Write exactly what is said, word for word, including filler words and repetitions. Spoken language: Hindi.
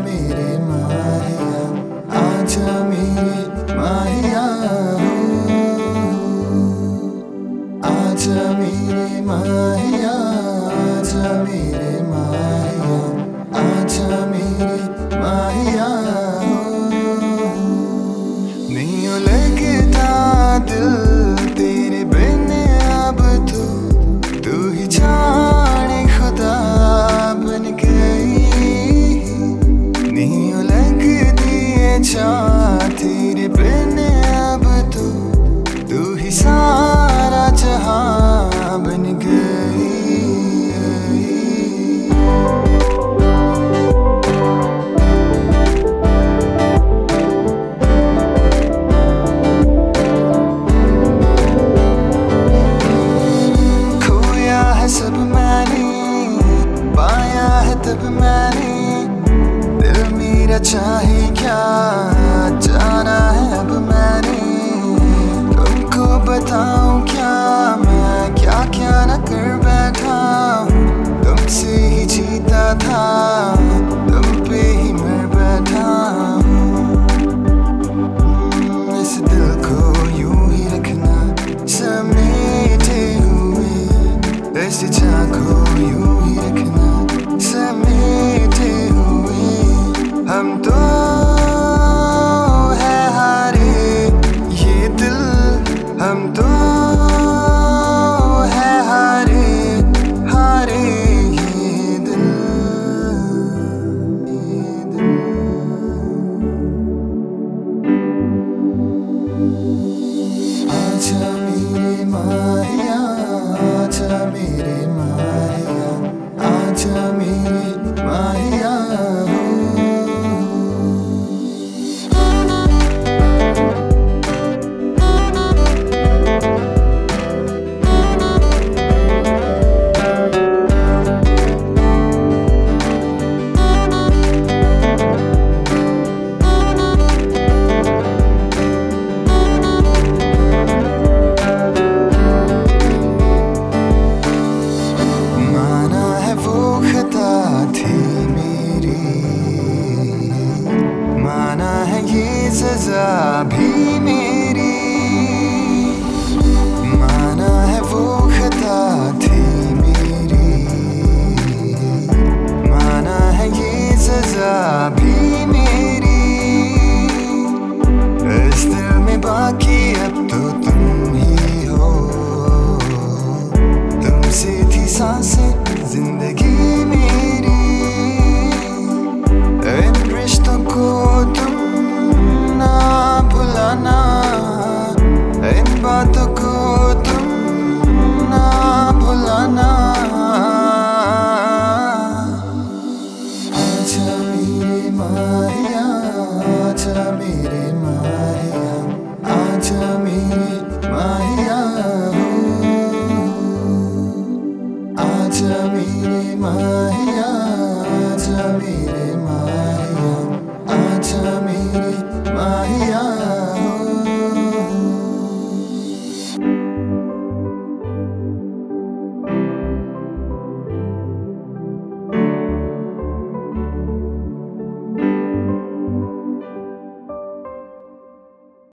मेरे माहिया, आजा मेरे माहिया, आजा मेरे माहिया, आजा मेरे माहिया, आजा मेरे माहिया। नहीं लगता दिल तेरे बिन अब तो, तू ही जाने खुदा बन गई। नहीं लगती है चाह तेरे बिन अब तो, तू ही सारा जहां बन गई। सब मैंने पाया है तब मैंने, दिल मेरा चाहे क्या जाना है अब मैंने। तुमको बताऊं क्या मैं क्या क्या न कर बैठा, तुमसे ही जीता था, तुम पे ही मर बैठा। इस दिल को यूं ही रखना समेटे हुए, ऐसे चाह को यूं ही रखना समेटे हुए। हम तो है हारे ये दिल, हम तो है हारे हारे ये दिल, ये दिल। आजा मेरे माहिया, आजा मेरे माहिया, आजा मेरे माहिया। सजा भी मेरी माना है वो खता थी मेरी, माना है ये सजा भी मेरी। इस दिल में बाकी अब तो तुम ही हो, तुमसे थी सांसें जिंदगी मेरी। इन रिश्तों को तुम भुलाना, इन बातों को तुम ना भुलाना। आजा मेरे माहिया, आजा मेरे